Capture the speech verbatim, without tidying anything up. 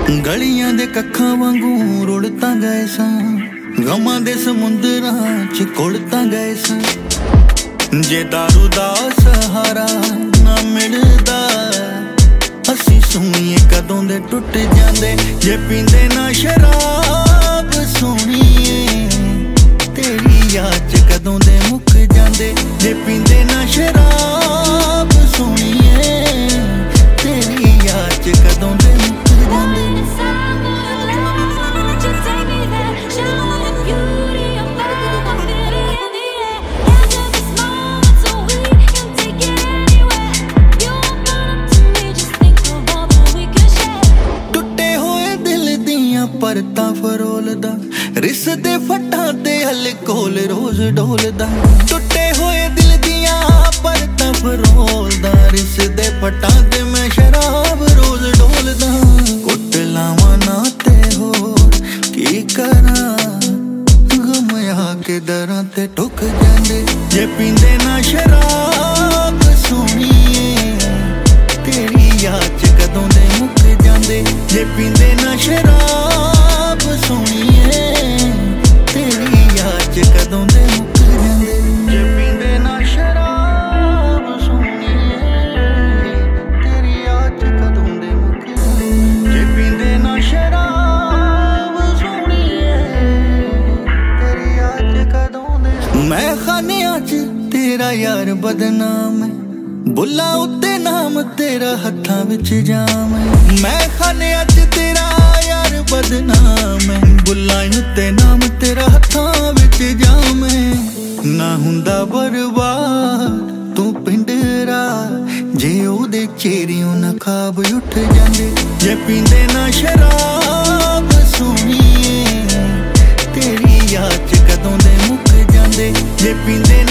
ਗਲੀਆਂ ਦੇ ਕੱਖਾਂ ਵਾਂਗੂ ਰੁੜ ਤਾਂ ਗਏ ਸਾਂ, ਗਮਾਂ ਦੇ ਸਮੁੰਦਰਾਂ ਚ ਘੁਲ ਤਾਂ ਗਏ ਸਾਂ। ਜੇ ਦਾਰੂ ਦਾ ਸਹਾਰਾ ਨਾ ਮਿਲਦਾ, ਅਸੀਂ ਸੋਹਣੀਏ ਕਦੋਂ ਦੇ ਟੁੱਟ ਜਾਂਦੇ। ਜੇ ਪੀਂਦੇ ਨਾ ਸ਼ਰਾਬ ਸੋਹਣੀਏ, ਤੇਰੀ ਯਾਦ ਚ ਕਦੋਂ ਦੇ ਮੁੱਕ ਜਾਂਦੇ। ਜੇ ਪੀਂਦੇ ਨਾ ਸ਼ਰਾਬ ਸੋਹਣੀਏ, ਤੇਰੀ ਯਾਦ ਚ ਕਦੋਂ ਦੇ ਮੁੱਕ ਜਾਂਦੇ। ਪਰਤਾਂ ਫਰੋਲਦਾ, ਰਿਸ ਦੇ ਫੱਟਾਂ ਤੇ ਅਲਕੋਹਲ ਰੋਜ਼ ਡੋਲਦਾ। ਟੁੱਟੇ ਹੋਏ ਦਿਲ ਦੀਆਂ ਪਰਤਾਂ ਫਰੋਲਦਾ, ਰਿਸ ਦੇ ਫੱਟਾਂ ਤੇ ਮੈਂ ਸ਼ਰਾਬ ਰੋਜ਼ ਡੋਲਦਾ। ਕੁੱਟ ਲਾਵਾਂ ਨਾ ਤੇ ਹੋਰ ਕੀ ਕਰਾਂ, ਗਮ ਆ ਕੇ ਦਰਾਂ ਤੇ ਟੁੱਕ ਜਾਂਦੇ। ਜੇ ਪੀਂਦੇ ਨਾ ਸ਼ਰਾਬ ਸੋਹਣੀਏ, ਤੇਰੀ ਯਾਦ ਚ ਕਦੋਂ ਦੇ ਮੁੱਕ ਜਾਂਦੇ। ਜੇ ਪੀਂਦੇ ਨਾ ਸ਼ਰਾਬ ਸੋਹਣੀਏ, ਤੇਰੀ ਯਾਦ ਚ ਕਦੋਂ ਦੇ ਮੁੱਕ ਜਾਂਦੇ। ਜੇ ਪੀਂਦੇ ਨਾ ਸ਼ਰਾਬ ਸੋਹਣੀਏ, ਤੇਰੀ ਯਾਦ ਚ ਕਦੋਂ ਦੇ ਮੁੱਕ ਜਾਂਦੇ। ਜੇ ਪੀਂਦੇ ਨਾ ਸ਼ਰਾਬ ਸੋਹਣੀਏ, ਤੇਰੀ ਯਾਦ ਚ ਕਦੋਂ ਦੇ। ਮੈਂ ਖਾਨਿਆਂ ਚ ਤੇਰਾ ਯਾਰ ਬਦਨਾਮ ਹੈ, ਬੁੱਲਾਂ ਉੱਤੇ ਨਾਮ ਤੇਰਾ ਹੱਥਾਂ ਵਿੱਚ ਜਾਮ ਹੈ। ਮੈਂ ਖਾਨਿਆਂ ਚ ਤੇਰਾ ਯਾਰ ਬਦਨਾਮ ਹੈ, ਬੁੱਲਾਂ ਉੱਤੇ ਨਾਮ ਤੇਰਾ ਹੱਥਾਂ ਵਿੱਚ ਜਾਮ ਹੈ। ਨਾ ਹੁੰਦਾ ਬਰਬਾਦ ਤੂੰ ਪਿੰਡਰਾ, ਜੇ ਉਹਦੇ ਚਿਹਰਿਓਂ ਨਾ ਖਾਬ ਉੱਠ ਜਾਂਦੇ। ਜੇ ਪੀਂਦੇ ਨਾ ਸ਼ਰਾਬ ਸੋਹਣੀਏ, ਤੇਰੀ ਯਾਦ ਚ ਕਦੋਂ ਦੇ ਮੁੱਕ ਜਾਂਦੇ। ਜੇ ਪੀਂਦੇ